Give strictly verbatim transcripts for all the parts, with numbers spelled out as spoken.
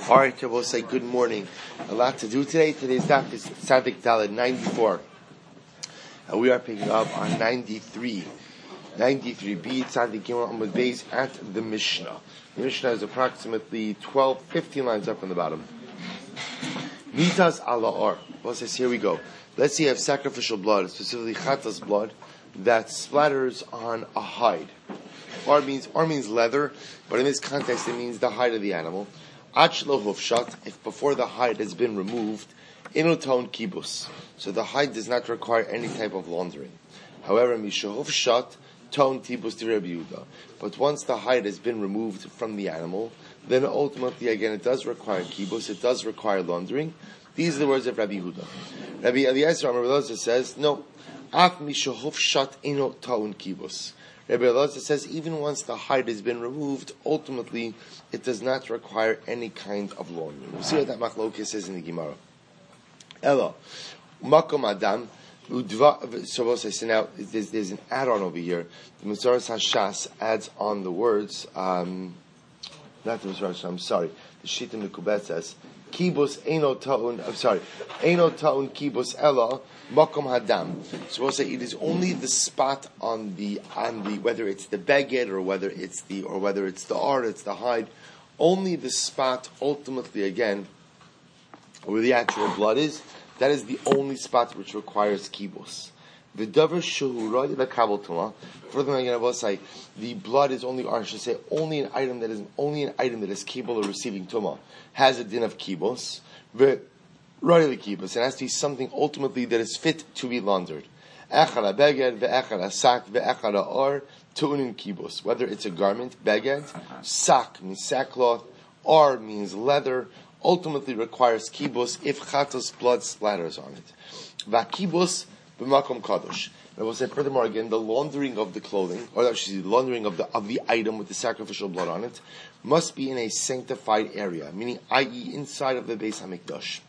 All right, we'll say good morning. A lot to do today. Today's daf is Tzadik Daled ninety-four. And we are picking up on ninety-three. ninety-three B, Tzadik Gimel Amud Beis at the Mishnah. The Mishnah is approximately twelve, fifteen lines up on the bottom. Nitas ala or. Well, says, here we go. Let's say you have sacrificial blood, specifically chatas blood, that splatters on a hide. Or means, or means leather, but in this context it means the hide of the animal. Achlo hufshat, if before the hide has been removed, inoton kibus. So the hide does not require any type of laundering. However, misha hufshat, ton tibus to Rabbi Yehuda. But once the hide has been removed from the animal, then ultimately again it does require kibus, it does require laundering. These are the words of Rabbi Yehuda. Rabbi Eliezer Amar Eliezer says, no, af misha hufshat inoton kibus. Rabbi Elazar says even once the hide has been removed, ultimately it does not require any kind of laundering. We'll see what that machlokes says in the Gemara. Ella, makom adam, udva. So so now there's, there's an add-on over here. The Masoras Hashas adds on the words. Um, not the Masoras. I'm sorry. The Shita Mikubet says kibus eino taun. I'm sorry. Eino taun kibus ella. Makom hadam. So we'll say it is only the spot on the on the whether it's the beged or whether it's the or whether it's the art, it's the hide, only the spot ultimately again where the actual blood is. That is the only spot which requires kibos. The davar shehu roy lekabel tuma. Further again, I will say the blood is only, or I should say, only an item that is only an item that is capable of receiving tuma has a din of kibos. Royally kibus. It has to be something ultimately that is fit to be laundered. Echara beged, ve'echara sak, ve'echara or, tu'unin kibus. Whether it's a garment, beged, sak means sackcloth, or means leather, ultimately requires kibus if chatos blood splatters on it. Va'kibus b'makom kadosh. And I will say furthermore again, the laundering of the clothing, or actually the laundering of the of the item with the sacrificial blood on it, must be in a sanctified area, meaning that is inside of the Beis HaMikdash.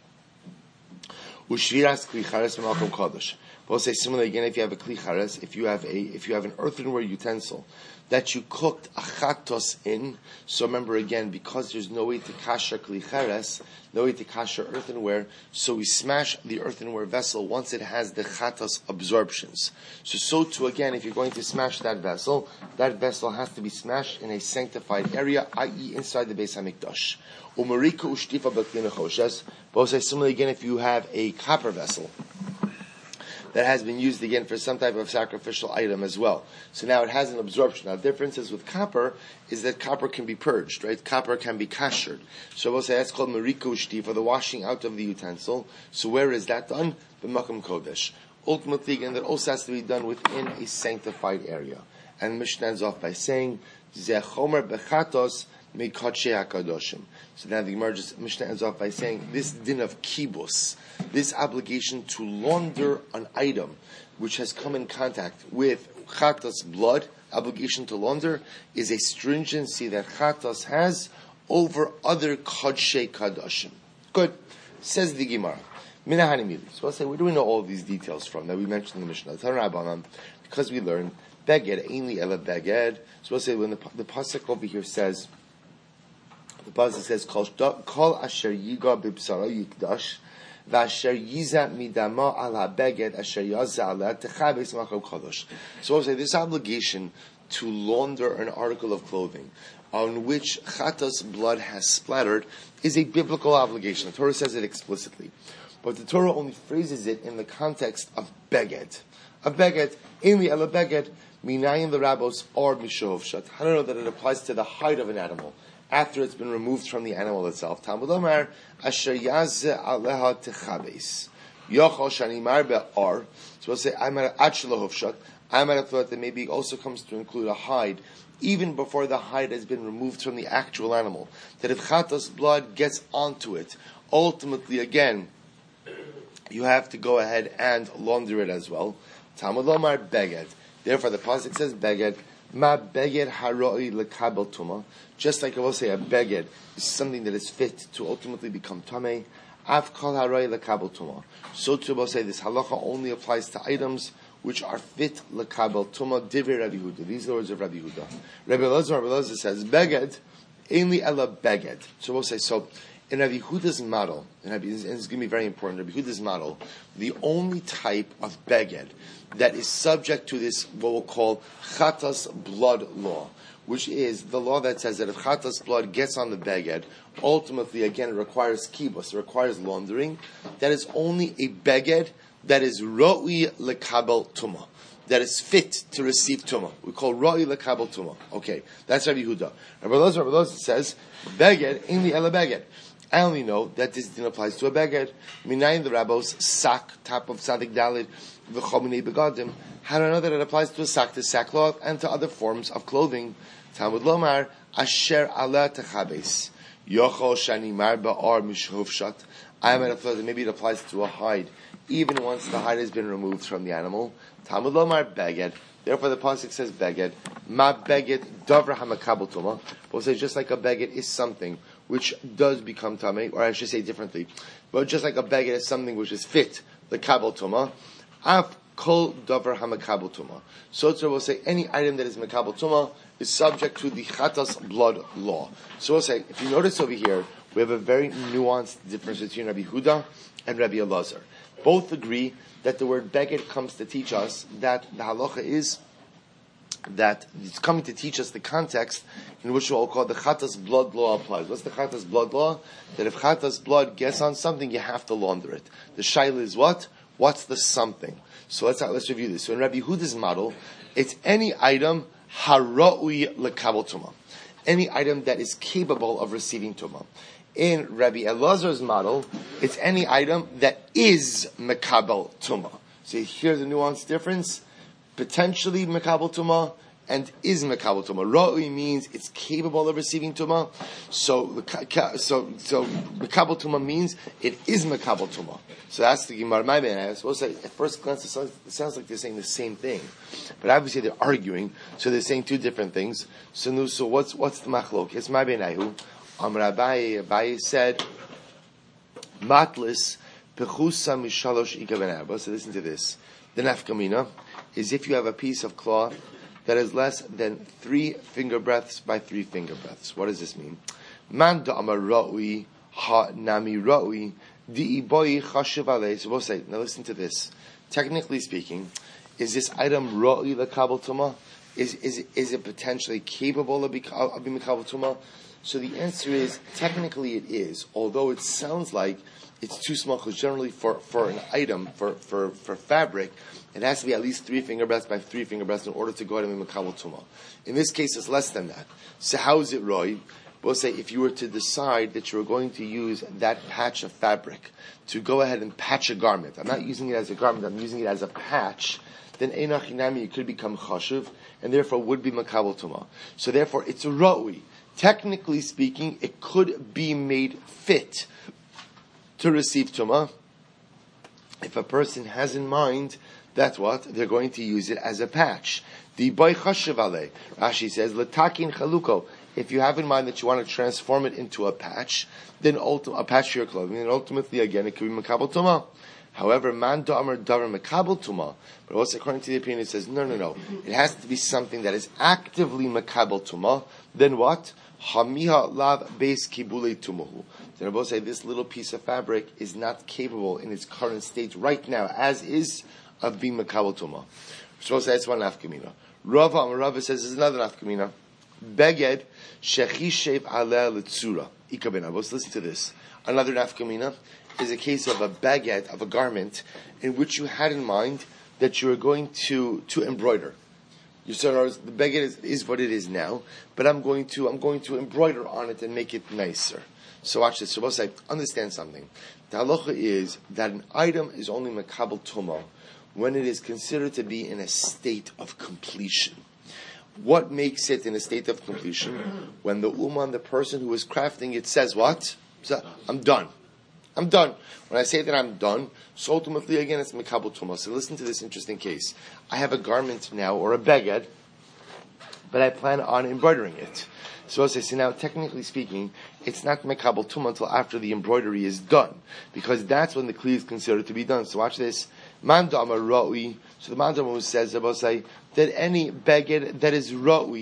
Ushviras kli chares b'makom kadosh. We'll say similarly again. If you have a kli chares, if you have a if you have an earthenware utensil that you cooked a chatos in, so remember again, because there's no way to kasher kli chares, no way to kasher earthenware, so we smash the earthenware vessel once it has the chatos absorptions. So so too again, if you're going to smash that vessel, that vessel has to be smashed in a sanctified area, that is inside the Beis HaMikdash. Umarika ushtifa b'klei nechoshes. But say similarly again, if you have a copper vessel that has been used again for some type of sacrificial item as well. So now it has an absorption. Now the difference is with copper is that copper can be purged, right? Copper can be kashered. So we'll say that's called marika ushti, for the washing out of the utensil. So where is that done? B'makom kodesh. Ultimately again, that also has to be done within a sanctified area. And Mishnah ends off by saying, Zeh chomer bechatos meikotshei hakadoshim. So now the Gemara just Mishnah ends off by saying this din of kibus, this obligation to launder an item which has come in contact with chatas blood, obligation to launder, is a stringency that chatas has over other kodshei kadoshim. Good, says the Gemara. Minahani mili. So I'll say, where do we know all of these details from that we mentioned in the Mishnah? Because we learned beged ainli ela beged. So we'll say when the the pasuk over here says. The pasuk says, "Kol asher yiga b'bsara yikdash, v'asher yiza midama al habeged asher yaza ala techabes makom kadosh." So I'll say this obligation to launder an article of clothing on which chatas blood has splattered is a biblical obligation. The Torah says it explicitly, but the Torah only phrases it in the context of beged. A beged, ainli ela beged, minayin the rabbos or mishov. How do I know that it applies to the hide of an animal after it's been removed from the animal itself? Talmud Omar, asher yazeh aleha techabes. Yochol shanimar be'ar. So we'll say, I'm at achlo hufshat. I might have thought that maybe it also comes to include a hide, even before the hide has been removed from the actual animal. That if chatas blood gets onto it, ultimately again, you have to go ahead and launder it as well. Talmud Omar beged. Therefore the pasuk says beged. Ma beged haroi lekabel tuma. Just like I will say, a beged is something that is fit to ultimately become tamei. Av kol haroi lekabel tuma. So too will say this halacha only applies to items which are fit lekabel tuma. Divrei Rabbi Yehuda. These are the words of Rabbi Yehuda. Rabbi Elazar, Rabbi Elazar says beged ainli ela beged. So we'll say so. In Rabbi Yehuda's model, and it's going to be very important, Rabbi Yehuda's model, the only type of beged that is subject to this, what we'll call chatas blood law, which is the law that says that if chatas blood gets on the beged, ultimately, again, it requires kibus, it requires laundering. That is only a beged that is ro'i lekabel tumah, that is fit to receive tumah. We call ro'i lekabel tumah. Okay, that's Rabbi Yehuda. Rabbi Elazar, Rabbi Elazar says, beged, in the ele beged. I only know that this din applies to a beged. Minayin the rabbos, sak, top of sadik dalid, v'chominei begadim. How do I know that it applies to a sak, to sackcloth, and to other forms of clothing? Talmud lomar, asher ala techabes. Yochol shani mar ba'ar mishhovshat. I am at a thought that maybe it applies to a hide, even once the hide has been removed from the animal. Talmud lomar beged. Therefore, the pasuk says beged. Ma beged davra hamakabel tuma. We'll say just like a beged is something which does become tamei, or I should say differently, but just like a beged is something which is fit the kabel tuma. Af kol davar hamakabel tuma. So we'll say any item that is makabel tuma is subject to the chatas blood law. So we'll say, if you notice over here, we have a very nuanced difference between Rabbi Yehuda and Rabbi Elazar. Both agree that the word beged comes to teach us that the halacha is that it's coming to teach us the context in which we'll call the chatas blood law applies. What's the chatas blood law? That if chatas blood gets on something, you have to launder it. The shaila is what? What's the something? So let's let's review this. So in Rabbi Yehuda's model, it's any item haroi lekabel tumah, any item that is capable of receiving tumah. In Rabbi Elazar's model, it's any item that is mekabel tumah. So here's the nuanced difference. Potentially mekabel tumah and is mekabel tumah. Roi means it's capable of receiving tumah. So, so, so mekabel tumah means it is mekabel tumah. So that's the Gemara. My man, I was supposed to say, at first glance, it sounds, it sounds like they're saying the same thing, but obviously they're arguing. So they're saying two different things. So, no, so what's what's the machlok? It's my benayu. Amar Abaye, Abaye said, matlis pechusa mishalosh ikaben. So listen to this. The nafkamina is if you have a piece of cloth that is less than three finger breadths by three finger breadths. What does this mean? Man da'amar ra'ui ha nami ra'ui di'i boi chashiv alei. So we'll say, now listen to this. Technically speaking, is this item ra'ui lekabel tumah? Is, is, is it potentially capable of being mekabel tumah? So the answer is, technically it is, although it sounds like it's too small, because generally for, for an item, for, for, for fabric, it has to be at least three finger breadths by three finger breadths in order to go ahead and be mekabel tumah. In this case, it's less than that. So how is it roi? We'll say if you were to decide that you were going to use that patch of fabric to go ahead and patch a garment, I'm not using it as a garment, I'm using it as a patch, then einach hinami, it could become chashuv, and therefore would be mekabel tumah. So therefore, it's a roi. Technically speaking, it could be made fit to receive tumah if a person has in mind that what they're going to use it as a patch. The boy chashiv alei. Rashi says letakin chaluko. If you have in mind that you want to transform it into a patch, then ulti- a patch to your clothing, and ultimately again it could be mekabel tumah. However, man da'amar davar mekabel tumah. But also according to the opinion, it says no, no, no. It has to be something that is actively mekabel tumah. Then what? Hamiha lav beis kibulei tumahu. Then I both say this little piece of fabric is not capable in its current state right now, as is, of being mekabel tumah. So I say that's one nafkamina. Rava Amarava says there's another nafkamina. Beged shechishev aleh letzura ikabena. Listen to this. Another nafkamina is a case of a baguette, of a garment, in which you had in mind that you were going to, to embroider. You said the baguette is, is what it is now, but I'm going to I'm going to embroider on it and make it nicer. So watch this. So we'll say, understand something. The halacha is that an item is only mekabel tumah when it is considered to be in a state of completion. What makes it in a state of completion? When the uman, the person who is crafting it, says what? So, I'm done. I'm done. When I say that I'm done, so ultimately again it's mekabel tumah. So listen to this interesting case. I have a garment now, or a beged, but I plan on embroidering it. So I say, so now technically speaking, it's not mekabel tumah until after the embroidery is done, because that's when the kli is considered to be done. So watch this. Man da'amar ra'ui. So the man da'amar says, I will say, that any beged that is ra'ui,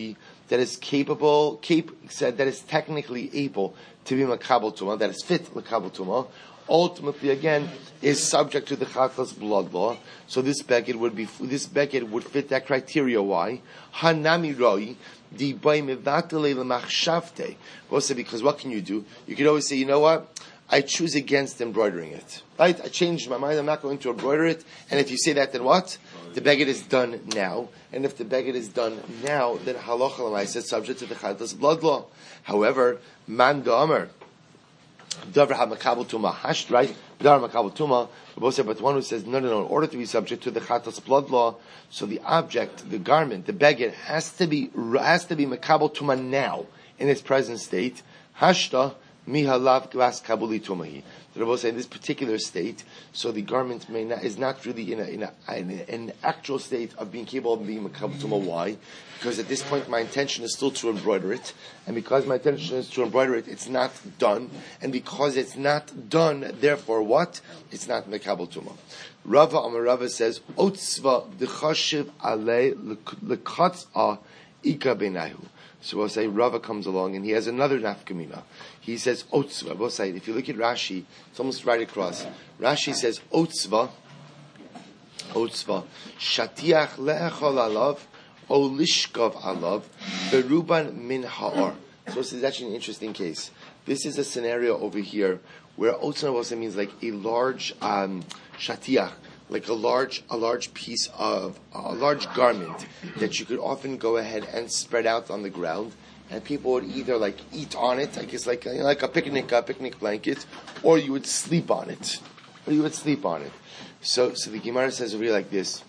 that is capable, cap, said that is technically able to be makabel tuma, that is fit makabel tuma, ultimately again is subject to the chatlas blood law. So this beged would be this beged would fit that criteria. Why? Hanami roi di bay mevatale lemachshavte. Also, because what can you do? You could always say, you know what? I choose against embroidering it. Right? I changed my mind. I'm not going to embroider it. And if you say that, then what? The beged is done now. And if the beged is done now, then halacha l'maaseh is subject to the chatlas blood law. However, man da'amar davar ha-makabel tuma hasht, right? Davar makabel tuma. But the one who says no, no, no. In order to be subject to the chatlas blood law, so the object, the garment, the beged has to be has to be makabel tuma now in its present state. Hashta mihalav glas kabuli tumahi. The Rebbe say in this particular state, so the garment may not, is not really in, a, in, a, in a, an actual state of being capable of being makabel tuma. Why? Because at this point my intention is still to embroider it, and because my intention is to embroider it, it's not done, and because it's not done, therefore what? It's not makabel tuma. Rava Amar Rava says, Otzva d'chashiv alei l'katzah ika benahu. So we'll say Rava comes along and he has another nafkamina. He says Otzva. We'll say if you look at Rashi, it's almost right across. Rashi says Otzva, Otzva, Shatiach le'echol alav, o lishkov alav, beruban min ha'or. So this is actually an interesting case. This is a scenario over here where Otzva also means like a large um, shatiach, like a large, a large piece of, a large garment that you could often go ahead and spread out on the ground, and people would either like eat on it, I guess like, you know, like a picnic, a picnic blanket, or you would sleep on it, or you would sleep on it. So, so the Gemara says over here like this: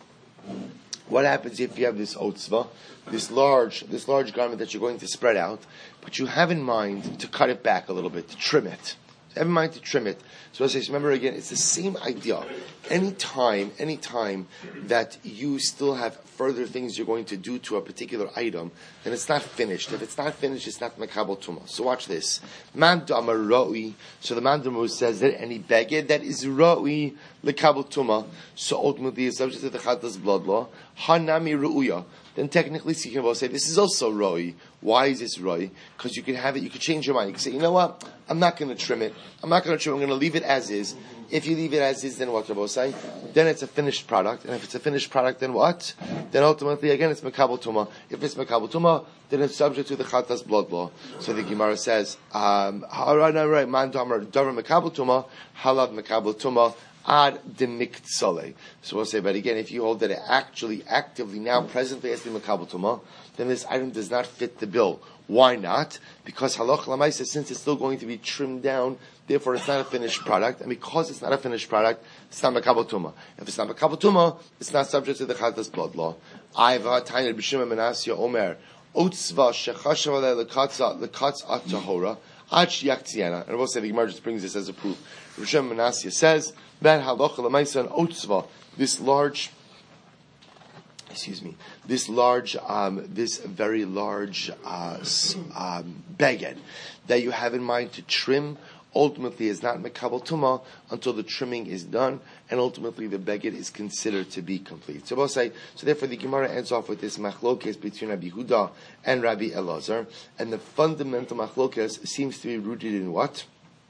what happens if you have this otzva, this large, this large garment that you're going to spread out, but you have in mind to cut it back a little bit, to trim it? Have in mind to trim it. So I say, remember again, it's the same idea. Any time, any time that you still have further things you're going to do to a particular item, then it's not finished. If it's not finished, it's not makabel tuma. So watch this. Man damar ra'i. So the man damar says that any beged that is ra'i lekabel tuma, so ultimately is subject to the chatlas blood law. Hanami ru'uya. Then technically speaking, we'll say this is also roi. Why is this roi? Because you can have it, you can change your mind. You can say, you know what? I'm not going to trim it. I'm not going to trim it. I'm going to leave it as is. If you leave it as is, then what Rabbi say? Then it's a finished product. And if it's a finished product, then what? Then ultimately, again, it's makabel tuma. If it's makabel tuma, then it's subject to the chatlas blood law. So the Gemara says, um, all right, all right, man damar davar makabel tuma, halav makabel tuma. Ad demiktsale. So we'll say, but again, if you hold that it actually, actively, now, presently, as the makabel tuma, then this item does not fit the bill. Why not? Because halach l'maaseh, since it's still going to be trimmed down, therefore it's not a finished product, and because it's not a finished product, it's not makabel tuma. If it's not makabel tuma, it's not subject to the chatlas blood law. Aiva tained b'shima menasya omer otzva shechashav alei lekatza lekatza tahora ad shiyaktziana. And we'll say the Gemara just brings this as a proof. B'shima menasya says that halacha l'maaseh an otzva, this large, excuse me, this large, um, this very large uh, um, beged that you have in mind to trim, ultimately is not makabel tuma until the trimming is done, and ultimately the beged is considered to be complete. So we'll say, so therefore the Gemara ends off with this machlokes between Rabbi Huda and Rabbi Elazar, and the fundamental machlokes seems to be rooted in what?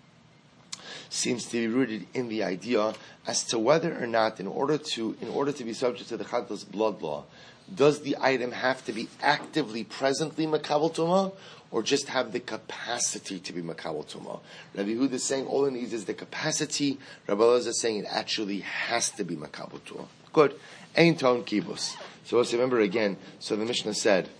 Seems to be rooted in the idea as to whether or not, in order to in order to be subject to the chatlas blood law, does the item have to be actively, presently makabel tuma, or just have the capacity to be makabel tuma? Rabbi Yehuda is saying all it needs is the capacity. Rabbi Elazar is saying it actually has to be makabel tuma. Good. Ein ton kibus. So let's remember again. So the Mishnah said.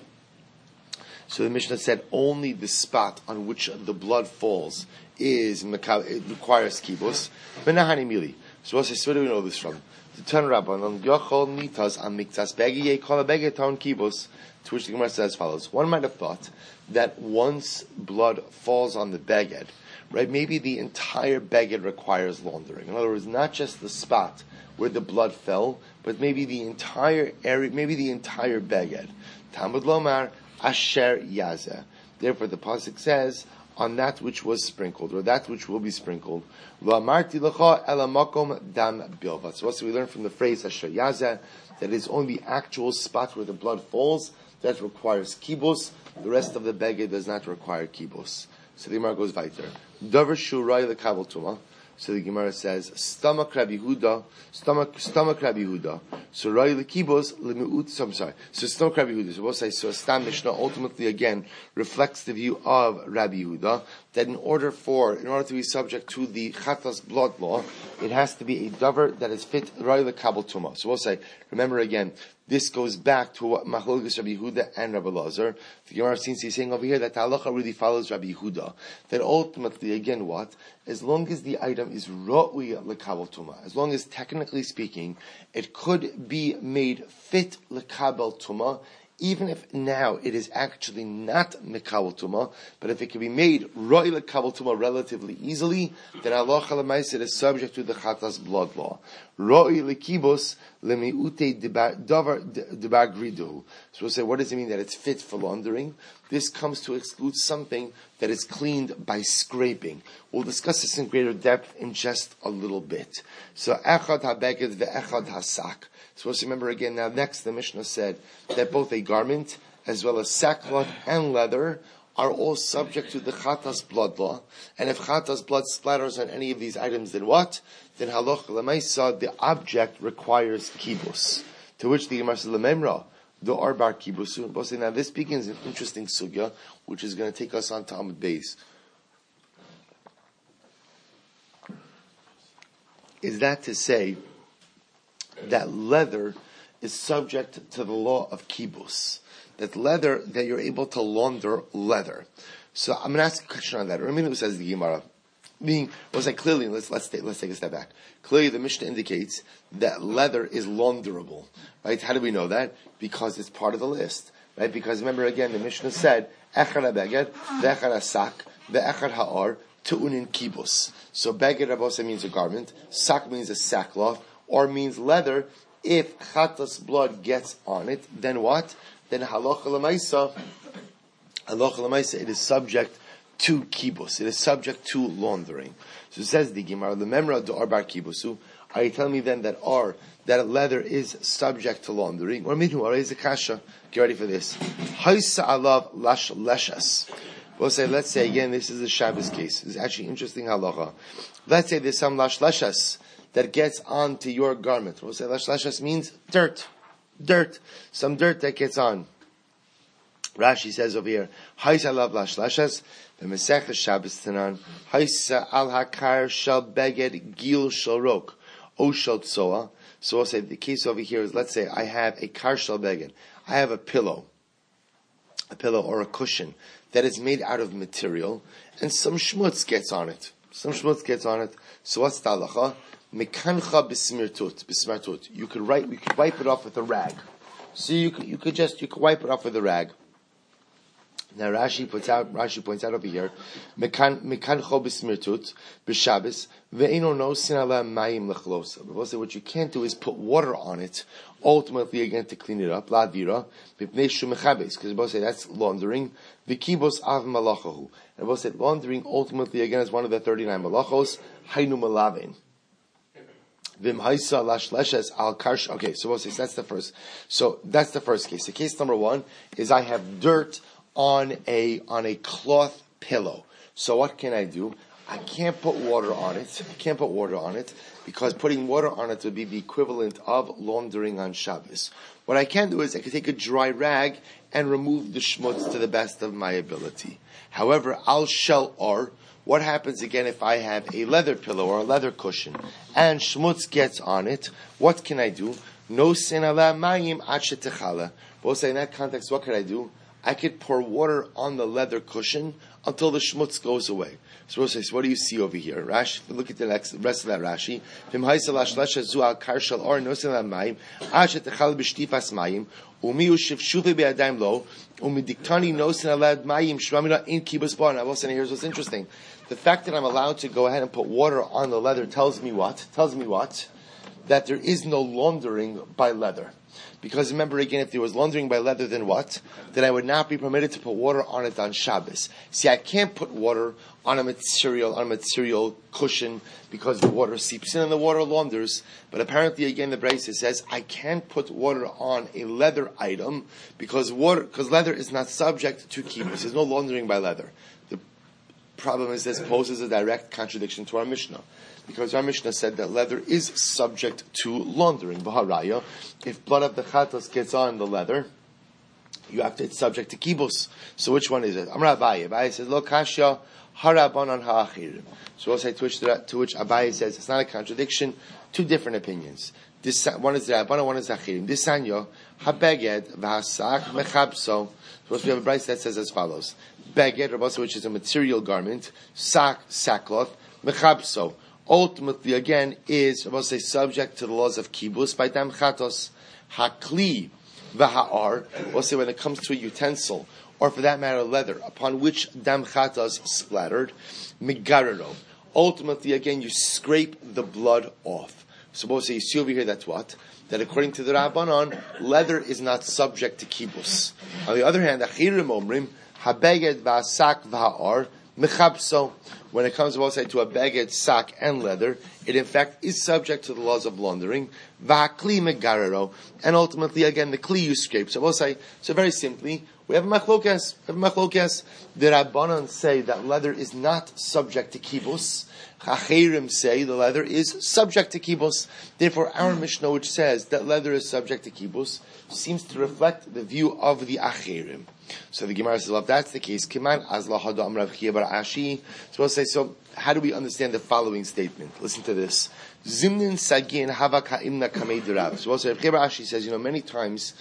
So the Mishnah said only the spot on which the blood falls is it requires kibus. Benahani mili. So what's this? Where do we know this from? The Tan Rabbanon Yochol Nitas on Miktas Begi Yekol Begi Ton Kibus. To which the Gemara says as follows: one might have thought that once blood falls on the beged, right? Maybe the entire beged requires laundering. In other words, not just the spot where the blood fell, but maybe the entire area, maybe the entire beged. Talmud Lomar Asher Yazeh. Therefore, the pasuk says, on that which was sprinkled, or that which will be sprinkled. So what do we learn from the phrase Asher Yazeh? That is only the actual spot where the blood falls. that requires kibos. The rest of the beged does not require kibos. So the Gemara goes weiter. Davar shurai lekabel tuma. So the Gemara says, stomach Rabbi Yehuda, stomach, stomach Rabbi Yehuda. So rai lekibos lemiut. So I'm sorry. So stomach Rabbi Yehuda. So we'll say, so Stam Mishnah ultimately again reflects the view of Rabbi Yehuda that in order for, in order to be subject to the chatas blood law, it has to be a davar that is fit rai lekabel tuma. So we'll say, remember again, this goes back to what Machlokes Rabbi Yehuda and Rabbi Lazar. The Gemara seems to be saying over here that the halacha really follows Rabbi Yehuda. That ultimately, again, what? As long as the item is ro'ui lekabel tuma, as long as technically speaking, it could be made fit lekabel tuma, even if now it is actually not mekabel tuma, but if it can be made ro'ui lekabel tuma relatively easily, then halacha l'maaseh is subject to the chatas blood law. Ro'ui lekibos lemiute davar debar gridu. So we'll say, what does it mean that it's fit for laundering? This comes to exclude something that is cleaned by scraping. We'll discuss this in greater depth in just a little bit. So echad habeged ve'echad hasak. So let's remember again, now next the Mishnah said that both a garment as well as sackcloth and leather are all subject to the chatas blood law. And if chatas blood splatters on any of these items, then what? Then halacha l'maisa, the object requires kibus. To which the Gemara says, l'memra, the arbar kibusu. Now this begins an interesting sugya, which is going to take us on to Amud Beis. Is that to say that leather is subject to the law of kibus? That leather, that you're able to launder leather. So I'm going to ask a question on that. Remember who says the Gemara. Meaning, was like clearly, let's let's take, let's take a step back. Clearly, the Mishnah indicates that leather is launderable, right? How do we know that? Because it's part of the list, right? Because remember again, the Mishnah said echad habeged, ve'echad hasak, ve'echad ha'ar tu'unin kibus. So beged rabose means a garment, sak means a sackcloth, or means leather. If chatas blood gets on it, then what? Then halacha l'maisa, halacha l'maisa, it is subject to kibus. It is subject to laundering. So it says the Gemara, the memra do arbar kibusu. Are you telling me then that ar, that leather is subject to laundering? Or minhu, ar is a kasha. Get ready for this. Haisa alav lash leshas. We'll say, let's say again, this is a Shabbos case. This is actually interesting halacha. Let's say there's some lash leshas that gets onto your garment. We'll say lash leshas means dirt. Dirt. Some dirt that gets on. Rashi says over here, Haisa alav lash leshas. The Masechah Shabbos Tanan, Haisa al Hakar shall beged gil shall rok, o shall tsoa. So I'll say the case over here is, let's say I have a kar shall beged. I have a pillow, a pillow or a cushion that is made out of material, and some shmutz gets on it. Some shmutz gets on it. So what's the halacha? Mekancha b'smirtut, b'smartut. You could write, you could wipe it off with a rag. So you could, you could just, you could wipe it off with a rag. Now Rashi puts out, Rashi points out over here, mekan mekan cho b'smirtut b'Shabbos ve'ino no sin ala mayim lechlosa. But also what you can't do is put water on it, ultimately again to clean it up. La vira b'pnei shu mechabes, because both say that's laundering. V'kibos av malachahu, and both say laundering ultimately again is one of the thirty-nine malachos. Haynu malaven. Vim haisa lash leshes al karsh. Okay, so both say that's the first. So that's the first case. So case number one is I have dirt on a on a cloth pillow. So what can I do? I can't put water on it. I can't put water on it because putting water on it would be the equivalent of laundering on Shabbos. What I can do is I can take a dry rag and remove the schmutz to the best of my ability. However, al shel or, what happens again if I have a leather pillow or a leather cushion and schmutz gets on it? What can I do? No sin ala mayim ad shetechala. Both say in that context, what can I do? I could pour water on the leather cushion until the schmutz goes away. So Rosh says, what do you see over here? Rashi, look at the next, rest of that Rashi. Vim haisa lash lesha zu al karshal or nosin al mayim ashet techal b'shtifas mayim umi ushiv shuvi be'adayim lo umi diktani nosin al mayim shvamina in kibus bar. Now, listen, here's what's interesting. The fact that I'm allowed to go ahead and put water on the leather tells me what? Tells me what? that there is no laundering by leather. Because remember again, if there was laundering by leather, then what? Then I would not be permitted to put water on it on Shabbos. See, I can't put water on a material, on a material cushion because the water seeps in and the water launders. But apparently again, the Brisa says, I can't put water on a leather item because water, because leather is not subject to kibbutz. There's no laundering by leather. The problem is this poses a direct contradiction to our Mishnah. Because our Mishnah said that leather is subject to laundering. B'haraya, if blood of the chatos gets on the leather, you have to, it's subject to kibbutz. So which one is it? Amar Abaye. Abaye says, Lo kasha harabanan ha'achirim. So we'll say to which, to which Abaye says, it's not a contradiction, two different opinions. This, one is the Rabbanan, one is the Achirim. This sanyo, habeged v'hasak mechabso. So we have a Brisa that says as follows. Beged, Rabbanan, which is a material garment, sak, sackcloth, mechabso. Ultimately, again, is, I will say, subject to the laws of kibbutz by dam chatos, hakli v'ha'ar. We'll say when it comes to a utensil, or for that matter, leather, upon which dam chatos splattered, migarero. Ultimately, again, you scrape the blood off. So we'll say, you see over here, that's what? That according to the Rabbanon, leather is not subject to kibbutz. On the other hand, achirim omrim, habeged v'asak v'ha'ar, mechabso. When it comes, we'll say, to a beged, sack, and leather, it in fact is subject to the laws of laundering. V'akli megarero, and ultimately, again, the kli you scrape. So we'll say, so very simply, we have a machlokes. We have a machlokes. The Rabbanan say that leather is not subject to kibbutz. Achirim say the leather is subject to kibbutz. Therefore, our Mishnah, which says that leather is subject to kibbutz, seems to reflect the view of the Achirim. So the Gemara says, well, if that's the case, Kiman azla hada amar Rav Chiya bar Ashi. So we'll say, so how do we understand the following statement? Listen to this. Zimnin sagin hava ka'imna kamei derav. So we'll say, Rav Chiya bar Ashi says, you know, many times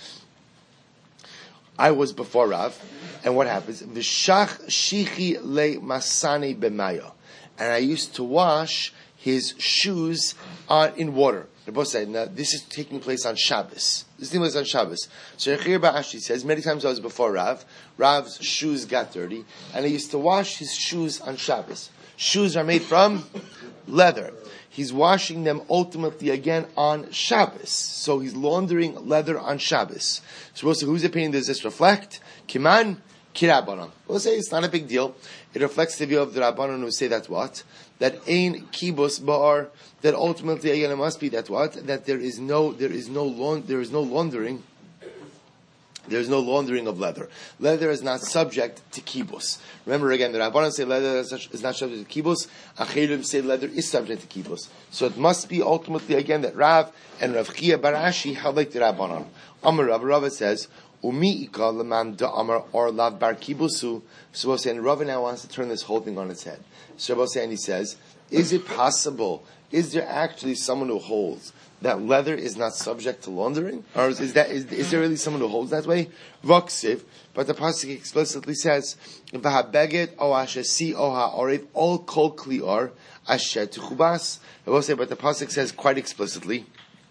I was before Rav, and what happens? V'shach shichi le masani b'maya. And I used to wash his shoes on, in water. The boss said, now this is taking place on Shabbos. This is taking place on Shabbos. So Rechir Ba'ashi says, many times I was before Rav, Rav's shoes got dirty, and he used to wash his shoes on Shabbos. Shoes are made from leather. He's washing them ultimately again on Shabbos. So he's laundering leather on Shabbos. So we'll say, whose opinion does this reflect? Kiman? Kirabanan. We'll say it's not a big deal. It reflects the view of the Rabbanan who say that what? That ein kibbutz ba'ar, that ultimately again it must be that what? That there is no, there is no laund, there is no laundering. There is no laundering of leather. Leather is not subject to kibbutz. Remember again, the Rabbanan say leather is not subject to kibbutz. Achirim say leather is subject to kibbutz. So it must be ultimately again that Rav and Rav Chiya bar Ashi held like the Rabbanan. Amar Rav Rava says, Umi ika leman da amar or lav bar kibbusu. So we'll say, and Rav now wants to turn this whole thing on its head. So we'll say, and he says, is it possible? Is there actually someone who holds that leather is not subject to laundering? Or is, is that is, is there really someone who holds that way? Vaksiv, but the pasuk explicitly says, "V'habeged o ashesi o ha'orev all kol klior asher tuchubas." I will say, but the pasuk says quite explicitly,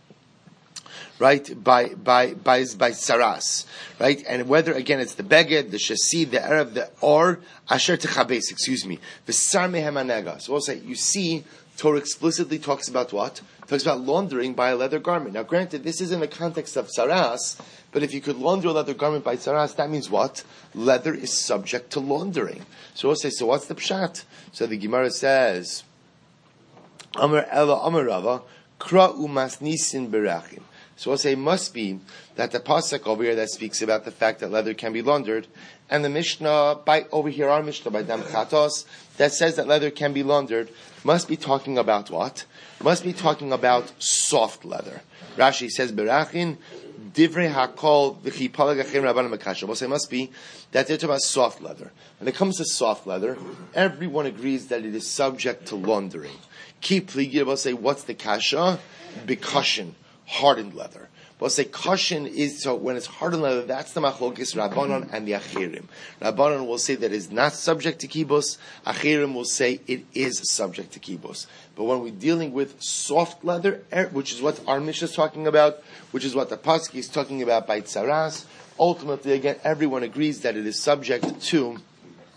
right, by by by by saras, right, and whether again it's the beged, the shasi, the erev, the or asher techabes, excuse me, the sar mehem anega. So we'll say, you see, Torah explicitly talks about what? Talks about laundering by a leather garment. Now, granted, this is in the context of saras, but if you could launder a leather garment by saras, that means what? Leather is subject to laundering. So we'll say, so what's the pshat? So the Gemara says, Amar Ela Amar Rava, Kra umasnisin berachim. So we'll say it must be that the pasuk over here that speaks about the fact that leather can be laundered, and the Mishnah by over here, our Mishnah by Dam Chatos, that says that leather can be laundered, must be talking about what? Must be talking about soft leather. Rashi says berachin divrei hakol v'chipalag achem rabbanan mekasha. We'll say it must be that they're talking about soft leather. When it comes to soft leather, everyone agrees that it is subject to laundering. Keep pligi. We'll say what's the kasha? B'kushin. Hardened leather. We'll say cushion is, so when it's hardened leather, that's the machlokes Rabbanon and the Achirim. Rabbanon will say that it is not subject to kibbutz. Achirim will say it is subject to kibbutz. But when we're dealing with soft leather, which is what our Mishnah is talking about, which is what the pasuk is talking about by tzaras, ultimately again everyone agrees that it is subject to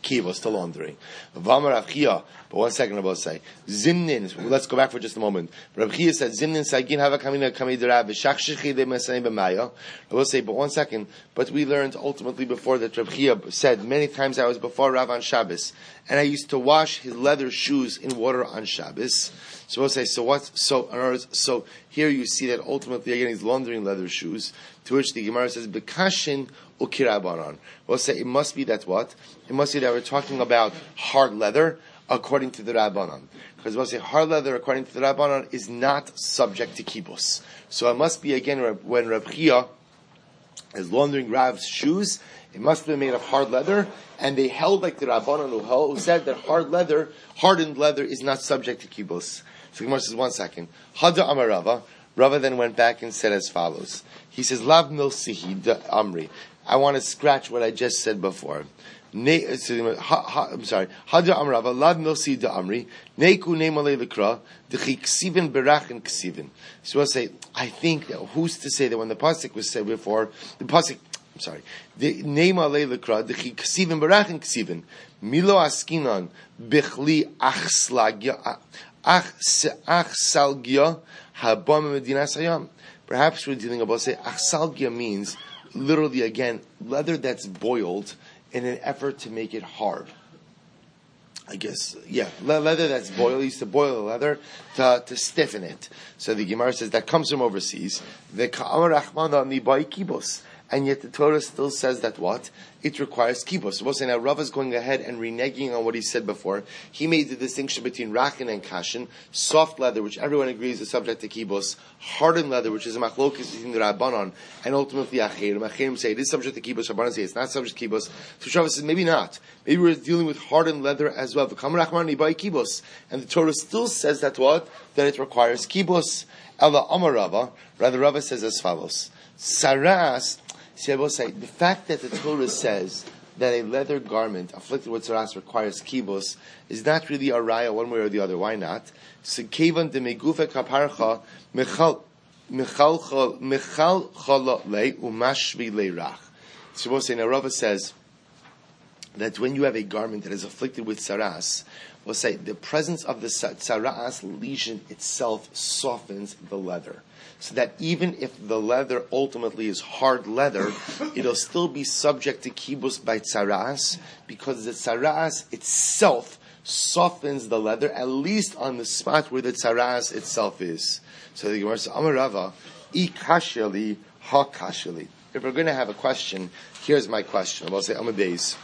kibos, to laundering. V'amar Rav Chia, but one second, I will say zimnin. Let's go back for just a moment. Rav Chia said zimnin sagin hava kamina kamei derab v'shachshichi de mesanim b'maya. I will say, but one second. But we learned ultimately before that Rav Chia said many times I was before Rav on Shabbos, and I used to wash his leather shoes in water on Shabbos. So we'll say, so what? So in other words, so here you see that ultimately again he's laundering leather shoes. To which the Gemara says, "Bekashin ukirabanan." We'll say it must be that what? It must be that we're talking about hard leather according to the Rabbanan. Because we'll say hard leather according to the Rabbanan is not subject to kibus. So it must be again when Reb Chia is laundering Rav's shoes, it must be made of hard leather, and they held like the Rabbanan who, held, who said that hard leather, hardened leather, is not subject to kibus. So Gemara says, one second. Hada Amar Rava. Rava then went back and said as follows. He says, Lav mil sihi da amri. I want to scratch what I just said before. Ne, ha, ha, I'm sorry. Hada Amar Rava. Lav mil sihi da amri. Neiku nemalei l'kra. Dechi ksivin berach and ksivin. So I'll say, I think, who's to say that when the pasuk was said before, the pasuk, I'm sorry. The name alei l'kra. Dechi ksivin berach and ksivin. Milo askinan bichli achslagya. Ach salgia habam medina sayam. Perhaps we're dealing about say ach salgia means literally again leather that's boiled in an effort to make it hard. I guess yeah, leather that's boiled. He used to boil the leather to to stiffen it. So the Gemara says that comes from overseas. The ka'amar achmana mi bai kibos. And yet the Torah still says that what? It requires kibos. So we'll say now Rav is going ahead and reneging on what he said before. He made the distinction between rachin and kashin, soft leather, which everyone agrees is subject to kibos, hardened leather, which is a machlokes between the Rabbanon, and ultimately acherim. Acherim say it is subject to kibos, Rabbanon say it's not subject to kibos. So Rav says maybe not. Maybe we're dealing with hardened leather as well. And the Torah still says that what? That it requires kibos. Ella Amar Rava, rather Rava says as follows. Saras, see, I will say, the fact that the Torah says that a leather garment afflicted with saras requires kibos is not really a raya one way or the other. Why not? So, kevan de megufe kaparcha mechal mechal mechal chalale umashvi leirach. So we'll say, now Rava says that when you have a garment that is afflicted with saras, we'll say the presence of the saras lesion itself softens the leather. So that even if the leather ultimately is hard leather, it'll still be subject to kibus by tsaras, because the tsaras itself softens the leather, at least on the spot where the tsaras itself is. So the Gemara says, Amar Rava, I kashali, ha kashali. If we're going to have a question, here's my question. I'll say, Amar Beis.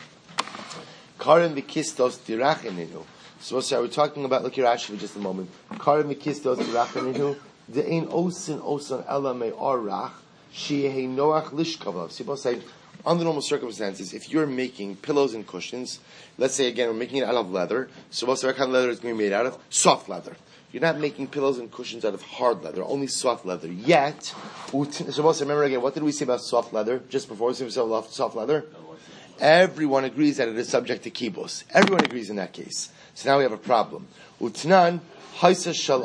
Karim v'kistos dirachininu. So we'll say, we're talking about, look here, actually, for just a moment. Karim v'kistos dirachininu. The ein osin osan ela me arach she'hei noach lishkavav. So people say, under normal circumstances, if you're making pillows and cushions, let's say again we're making it out of leather. So what's what kind of leather is going to be made out of? Soft leather. You're not making pillows and cushions out of hard leather, only soft leather. Yet, so remember again, what did we say about soft leather just before we said soft leather? Everyone agrees that it is subject to kibos. Everyone agrees in that case. So now we have a problem. Utnan. We'll say here's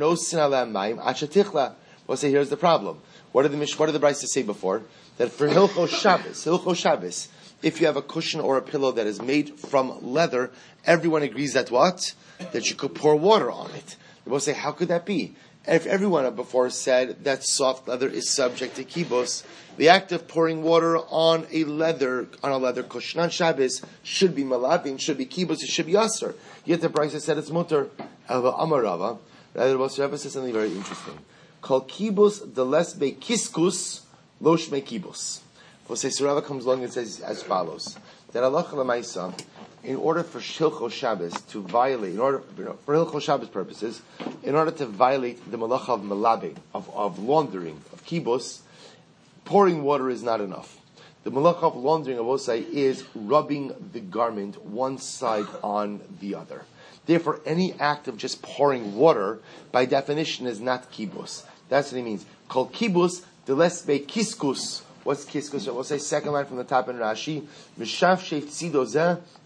the problem. What did the Mish, what did the Brisa say before? That for Hilchos Shabbos, Hilchos Shabbos, if you have a cushion or a pillow that is made from leather, everyone agrees that what? That you could pour water on it. We'll say, how could that be? If everyone before said that soft leather is subject to kibos, the act of pouring water on a leather on a leather cushion on Shabbos should be malabin, should be kibos, it should be aser. Yet the Brisa said it's mutter. Amar Rava, rather, Rava says something very interesting. Kol kibos the less be kiskus losh me kibos. We'll say, so Rava comes along and says as follows: that Allah Lamaisa, in order for Hilchos Shabbos to violate, in order you know, for Hilchos Shabbos purposes, in order to violate the malacha of malabe, of, of laundering, of kibos, pouring water is not enough. The malacha of laundering, I will say, is rubbing the garment one side on the other. Therefore, any act of just pouring water, by definition, is not kibus. That's what it means. Called kibus, the less be kiskus. What's kiskus? We'll say second line from the top in Rashi. Mishav sheif tzido zeh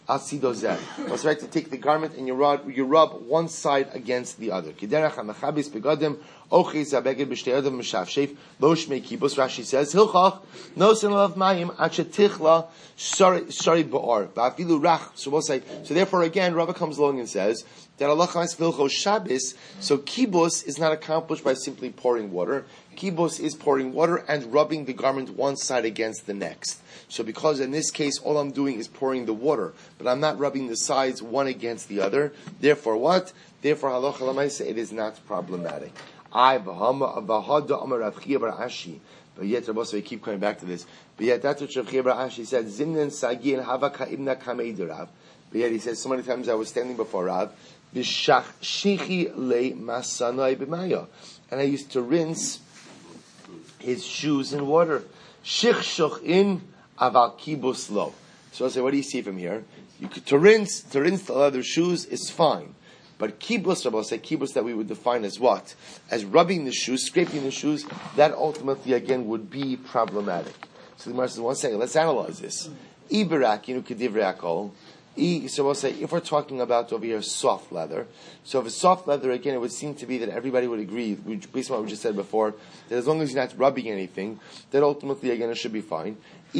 Asidozeh. What's right to take the garment and you rub, you rub one side against the other. Kiderach hamachabis begadim ochiz habeged b'shtei adam mishafshef lo shmei kibus. Rashi says hilchach nosen alav mayim achet tichla shari shari ba'or ba'afilu rach. So we'll say. So therefore, again, Rava comes along and says that Allah chamas vilchos Shabbos. So kibus is not accomplished by simply pouring water. Kibus is pouring water and rubbing the garment one side against the next. So because in this case, all I'm doing is pouring the water, but I'm not rubbing the sides one against the other. Therefore what? Therefore, halacha l'maaseh, it is not problematic. I, v'hada amar Rav Chiya bar Ashi. But yet, Rabbi, so we keep coming back to this. But yet, that's what Rav Chiya bar Ashi said, Zimnen sagi and hava ka'ibna kamei de Rav. But yet, he says, so many times I was standing before Rav, v'shach shichi le masanai b'maya. And I used to rinse his shoes in water. Shichshuch in aval kibus lo. So I say, what do you see from here? You could, to rinse, to rinse the leather shoes is fine. But kibus, Rabbi, say kibus that we would define as what? As rubbing the shoes, scraping the shoes, that ultimately again would be problematic. So the Gemara says, one second, let's analyze this. Iberak, you know, kedivrei hakol. So we'll say, if we're talking about over here soft leather, so if it's soft leather, again, it would seem to be that everybody would agree, based on what we just said before, that as long as you're not rubbing anything, that ultimately, again, it should be fine.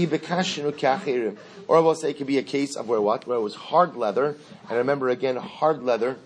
Or we'll say it could be a case of where what? Where it was hard leather, and remember again, hard leather,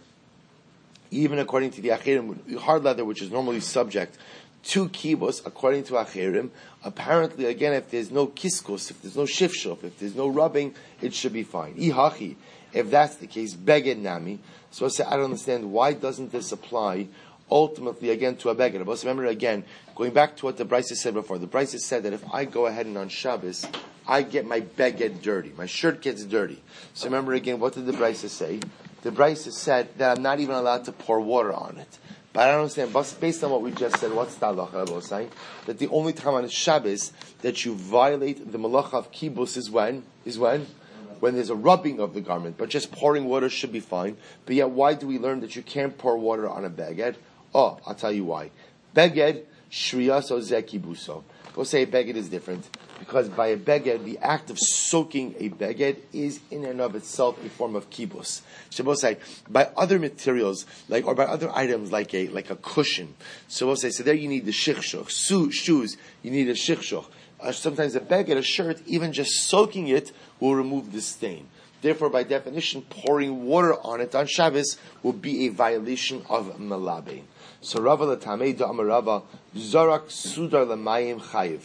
even according to the achirim, hard leather, which is normally subject to kibus, according to achirim, apparently, again, if there's no kiskus, if there's no shifshuf, if there's no rubbing, it should be fine. Ihachi, if that's the case, beged nami. So I say, I don't understand, why doesn't this apply ultimately, again, to a beged? But remember, again, going back to what the Brisa said before, the Brisa said that if I go ahead and on Shabbos, I get my beged dirty, my shirt gets dirty. So remember, again, what did the Brisa say? The Brisa said that I'm not even allowed to pour water on it. But I don't understand, but based on what we just said, what's the halacha saying? That the only time on Shabbos that you violate the malacha of kibus is when? Is when? When there's a rubbing of the garment. But just pouring water should be fine. But yet, why do we learn that you can't pour water on a beged? Oh, I'll tell you why. Beged, shriyaso zeh kibuso. We'll say a beged is different. Because by a beged, the act of soaking a beged is in and of itself a form of kibus. So we'll say, by other materials, like, or by other items like a, like a cushion. So we'll say, so there you need the shichshuch. So, shoes, you need a shichshuch. Uh, sometimes a beged, a shirt, even just soaking it will remove the stain. Therefore, by definition, pouring water on it on Shabbos will be a violation of malabe. So Rava l'tamei da'amar Rava, zarak sudar l'mayim chayiv.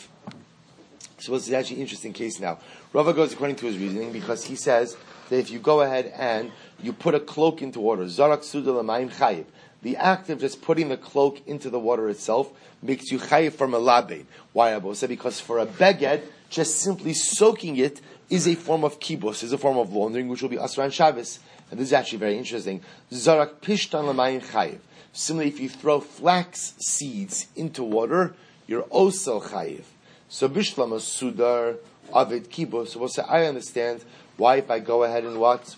So it's actually an interesting case now. Rava goes according to his reasoning because he says that if you go ahead and you put a cloak into water, zarak sudar l'mayim chayiv, the act of just putting the cloak into the water itself makes you chayiv for malabe. Why, Abu? So because for a beged, just simply soaking it is a form of kibus, is a form of laundering, which will be asra on Shabbos. And this is actually very interesting. Zarak pishtan l'mayim chayiv. Similarly, if you throw flax seeds into water, you're also chayiv. So bishlam sudar avid kibus. So we'll say, I understand why if I go ahead and what?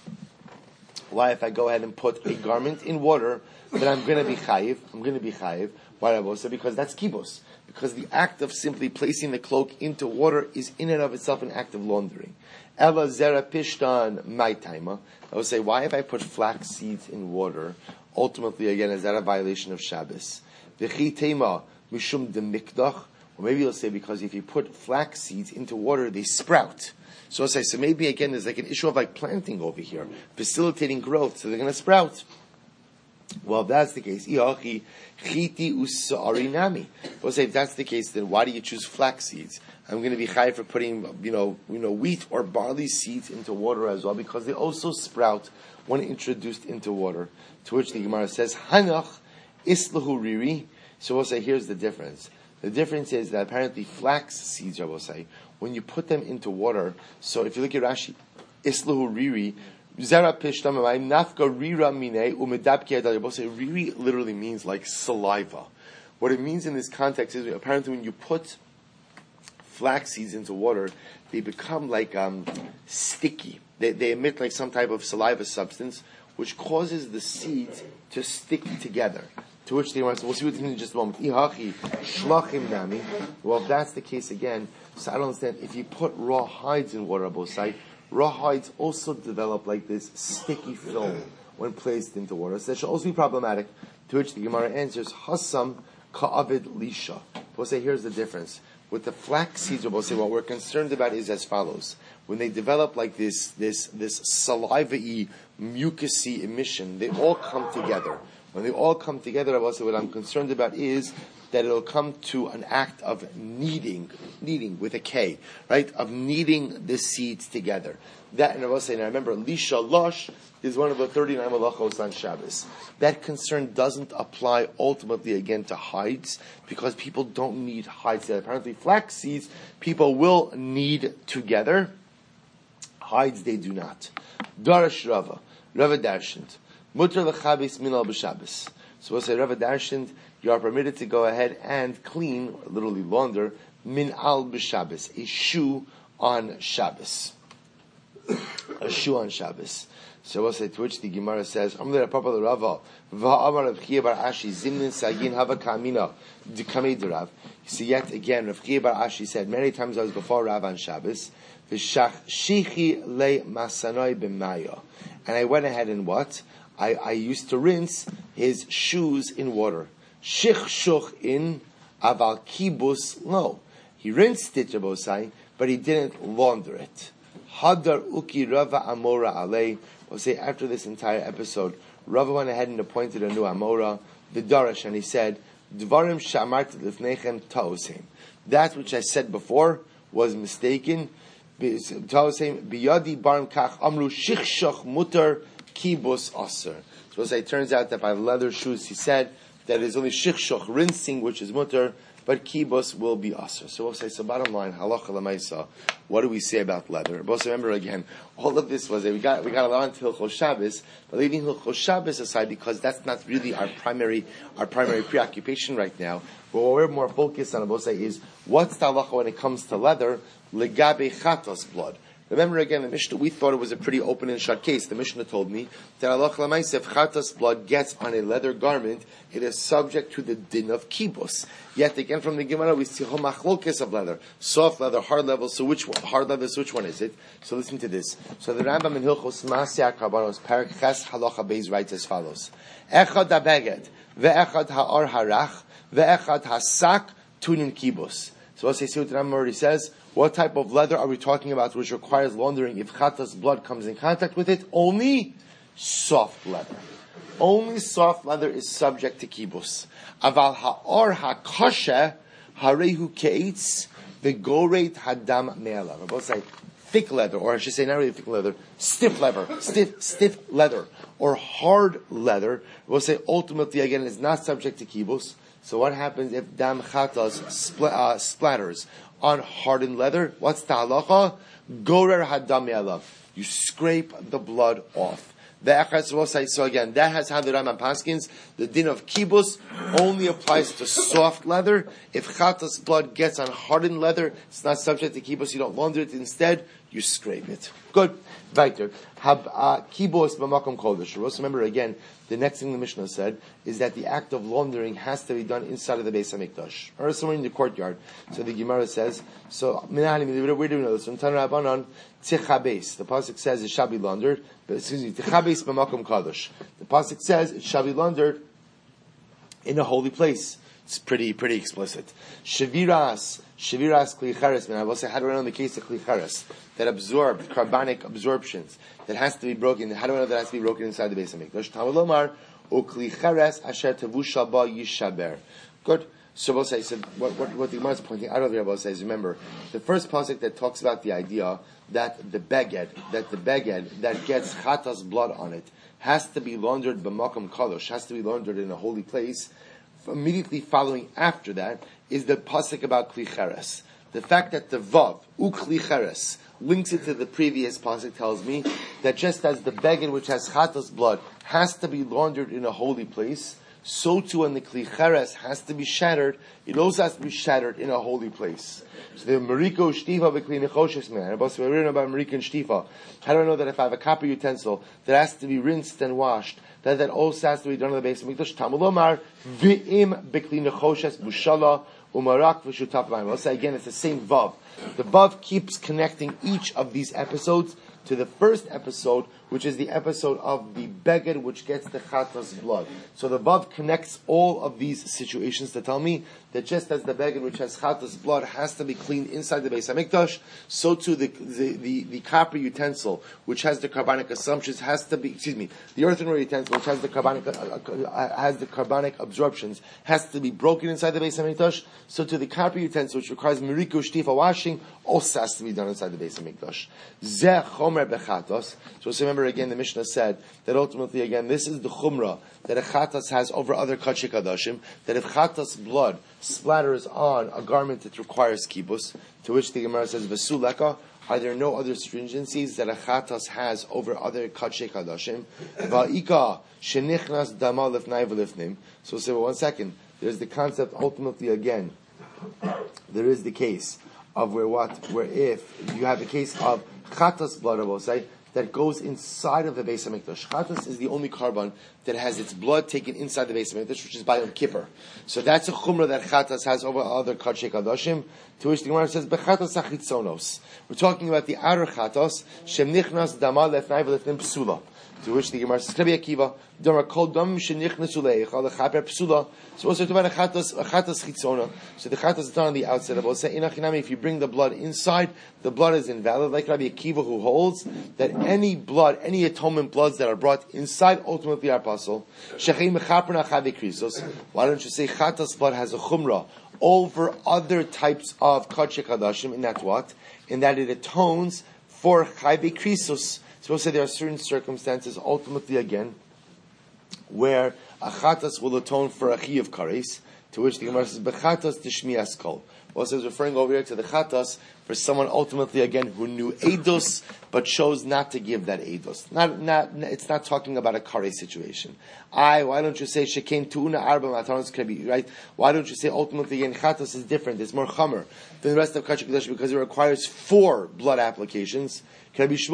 Why if I go ahead and put a garment in water, that I'm going to be chayiv. I'm going to be chayiv. Why I will say? Because that's kibus. Because the act of simply placing the cloak into water is in and of itself an act of laundering. Ela zera pishtan my timer. I would say, why if I put flax seeds in water? Ultimately, again, is that a violation of Shabbos? V'chi tema mishum de mikdach. Or maybe you'll say because if you put flax seeds into water, they sprout. So I'll say, so maybe again there's like an issue of like planting over here, facilitating growth, so they're going to sprout. Well, if that's the case, Iachi chiti usarinami. We'll say if that's the case, then why do you choose flax seeds? I'm going to be high for putting, you know, you know, wheat or barley seeds into water as well, because they also sprout when introduced into water. To which the Gemara says, Hanach islahu riri. So we'll say, here's the difference. The difference is that apparently flax seeds, I will say, when you put them into water, so if you look at Rashi, islahu riri, zera pishtam nafka rira mine umedabki adal. We'll say riri literally means like saliva. What it means in this context is apparently when you put flax seeds into water, they become like um, sticky. They, they emit like some type of saliva substance, which causes the seeds to stick together. To which they want to, we'll see what it means in just a moment. Ihachi shlachim nami. Well, if that's the case again, so I don't understand. If you put raw hides in water, both sides, raw hides also develop like this sticky film when placed into water. So that should also be problematic. To which the Gemara answers, Hassam ka'avid lisha. We'll say, here's the difference. With the flax seeds, we'll say what we're concerned about is as follows. When they develop like this, this, this saliva-y, mucusy emission, they all come together. When they all come together, we'll say what I'm concerned about is that it'll come to an act of kneading, kneading with a K, right? Of kneading the seeds together. That, and I will say, and I remember, Lisha Lush is one of the thirty-nine malachos on Shabbos. That concern doesn't apply ultimately again to hides, because people don't need hides together. Apparently flax seeds, people will knead together. Hides, they do not. Darash Rava, Rava Darshant, Mutter lechabis min al b'Shabbos. So we'll say, Rava Darshant, you are permitted to go ahead and clean, literally launder, min al b'Shabbos, a shoe on Shabbos. A shoe on Shabbos. So we'll say, to which the Gemara says, Amr Papa the Rava, Va'amar Rav Chiya bar Ashi, Zimnin Sagin Hava Kamina, Dikamei de Rav. You see, yet again, Rav Chiya bar Ashi said, many times I was before Rav on Shabbos, V'shach Shichi le Masanoi b'Maya. And I went ahead and what? I, I used to rinse his shoes in water. Shich shuch in aval kibus no. He rinsed it, Rabbosai, but he didn't launder it. Hadar uki Rava Amora alei. We'll say after this entire episode, Rava went ahead and appointed a new Amora, the Darash, and he said, Dvarim shamart lifnechem ta'osim. That which I said before was mistaken. Ta'osim biyadi barim kach amru shichshach mutar kibus aser. So we'll say it turns out that by leather shoes, he said that it is only shichshach, rinsing, which is mutar, but kibus will be aser. So we'll say, so bottom line, halacha l'maisa, what do we say about leather? But also remember again, all of this was, we got we got a lot into Hilchos Shabbos, but leaving Hilchos Shabbos aside, because that's not really our primary our primary preoccupation right now. But what we're more focused on, we'll say, is what's the halacha when it comes to leather, legabe chatos, blood. Remember again, the Mishnah, we thought it was a pretty open and shut case. The Mishnah told me that halacha l'maisa, if chatas blood gets on a leather garment, it is subject to the din of kibus. Yet again, from the Gemara, we see homachlokes of leather, soft leather, hard leather. So which one, hard leather? So which one is it? So listen to this. So the Rambam in Hilchos Masya Karbanos Parak Ches Halacha Beis writes as follows: Echad habeged ve'echad ha'ar harach ve'echad hasak tunin kibus. So let's say, see what the Rambam already says. What type of leather are we talking about which requires laundering if chatas blood comes in contact with it? Only soft leather. Only soft leather is subject to kibus. Aval ha'or ha'kashe harehu keitz v'goreit hadam me'alav. I both say thick leather, or I should say not really thick leather, stiff leather, stiff, stiff leather, or hard leather. We'll say ultimately again is not subject to kibus. So what happens if dam chatas spl- uh, splatters on hardened leather? What's the halacha? Gorer hadam me'alav. You scrape the blood off. So again, that has how the Rambam paskins. The din of kibus only applies to soft leather. If chatas blood gets on hardened leather, it's not subject to kibus. You don't launder it. Instead, you scrape it. Good. Weiter. Kibus b'makom kodesh. Remember again, the next thing the Mishnah said is that the act of laundering has to be done inside of the Beis Hamikdash, or somewhere in the courtyard. So the Gemara says, so, where do we know this? From Tanur Rabbanon, Tichabes. The pasuk says it shall be laundered, but excuse me, Tichabes b'makom kodesh. The pasuk says it shall be laundered in a holy place. It's pretty, pretty explicit. Shaviras, Shaviras klichares. And I will say, how do I know in the case of klichares that absorb carbonic absorptions that has to be broken? How do I know that has to be broken inside the Beis Hamikdash? Talmud Lomar o klichares asher tavusha ba yishaber. Good. So we'll say, so what, what, what the Gemara is pointing out over here, we'll say, is remember the first pasuk that talks about the idea that the beged, that the beged that gets chatas blood on it has to be laundered b'makom kadosh, has to be laundered in a holy place. Immediately following after that is the pasuk about klicheres. The fact that the vav u klicheres links it to the previous pasuk tells me that just as the beged which has chatas blood has to be laundered in a holy place, so too when the klicheres has to be shattered, it also has to be shattered in a holy place. So the mariko shtifa v'kli nechoshes man. I'm supposed to be written about mariko and shtifa. How do I know that if I have a copper utensil that has to be rinsed and washed, that that also has to be done in the Beis Hamikdash? Talmud Lomar v'im b'kli nechoshes bushala umarak v'shutaf b'mayim. I'll say again, it's the same vav. The vav keeps connecting each of these episodes to the first episode, which is the episode of the beged, which gets the chatas blood. So the Vav connects all of these situations to tell me that just as the beged, which has chatas blood, has to be cleaned inside the Beis Hamikdash, so too the the, the, the copper utensil, which has the carbonic assumptions, has to be, excuse me, the earthenware utensil, which has the carbonic, uh, uh, has the carbonic absorptions, has to be broken inside the Beis Hamikdash, so too the copper utensil, which requires miriku shtifa washing, also has to be done inside the Beis Hamikdash. Zeh chomer bechatos. So remember again, the Mishnah said that ultimately again, this is the chumrah that a chatas has over other kachik kadashim, that if chatas blood splatters on a garment, it requires kibus, to which the Gemara says, Vesuleka, are there no other stringencies that a chatas has over other kachik kadashim? Va'ika shenichnas dama lifnai v'lifnim. So say, well, one second, there's the concept ultimately again, there is the case of where what, where if you have a case of chatas blood, I will say, that goes inside of the Beis Hamikdash. Chatas is the only carbon that has its blood taken inside the Beis Hamikdash, which is by Yom Kippur. So that's a chumrah that chatas has over other kachei kadashim. To which the Gemara says, "Bechatas achitzonos." We're talking about the outer chatas. Shem nichnas dama lefnai v'lefnim psula. To which the Gemara says, "Rabbi Akiva, dama kol dam shenichnasu leichal lechaper psula." So also talking about a chatas, a chatas chitzona. So the chatas is done on the outside. I will say, inachinami, if you bring the blood inside, the blood is invalid. Like Rabbi Akiva, who holds that any blood, any atonement bloods that are brought inside, ultimately are pasul. Shechei mechaper nachade krisos. Why don't you say chatas blood has a chumrah over other types of kachei kadashim? In that what? In that it atones for chayve krisos. So we'll say there are certain circumstances, ultimately again, where a chatas will atone for a chi of kares, to which the Gemara says, "Bechatas tishmias kol." Also, is referring over here to the chatas for someone ultimately again who knew eidos but chose not to give that eidos. Not, not, it's not talking about a kares situation. I, why don't you say shekein tuuna arba matanos krebi? Right? Why don't you say ultimately again chatas is different? It's more chamer than the rest of kachik kadosh because it requires four blood applications. Because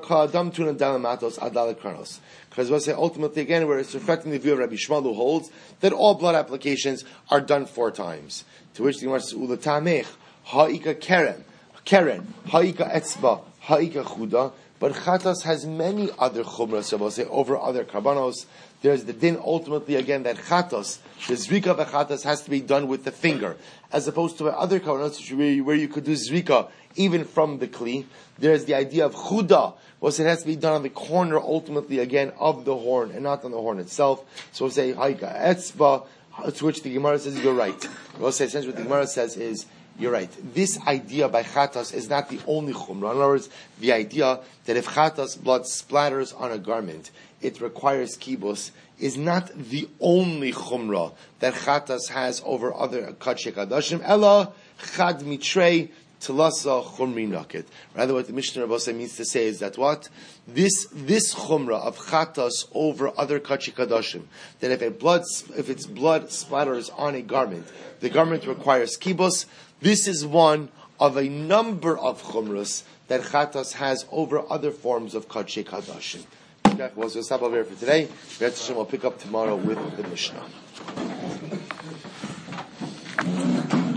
we'll say ultimately again, where it's reflecting the view of Rabbi Shmuel, who holds that all blood applications are done four times. To which the Gemara says, "Ulatamech ha'ika keren, keren ha'ika etzba ha'ika chuda." But chatas has many other chumras. So we'll say over other karbanos. There's the din ultimately again that chatas, the zrika of a chatas has to be done with the finger, as opposed to other karbanos where, where you could do zrika even from the kli. There's the idea of chuda, was it has to be done on the corner ultimately again of the horn and not on the horn itself. So we'll say haika etzba, to which the Gemara says you're right. We'll say essentially what the Gemara says is you're right. This idea by chatas is not the only chumrah. In other words, the idea that if chatas blood splatters on a garment, it requires kibus, is not the only chumrah that chatas has over other kachei kadashim. Ella chad mitrei tilasa chumri naket. Rather, what the Mishnah Rabbi means to say is that what this this chumrah of chatas over other kachei kadashim, that if it blood if its blood splatters on a garment, the garment requires kibus. This is one of a number of chumras that chatas has over other forms of kachei kadashim. Okay, well, so we'll stop over here for today. We'll pick up tomorrow with the Mishnah.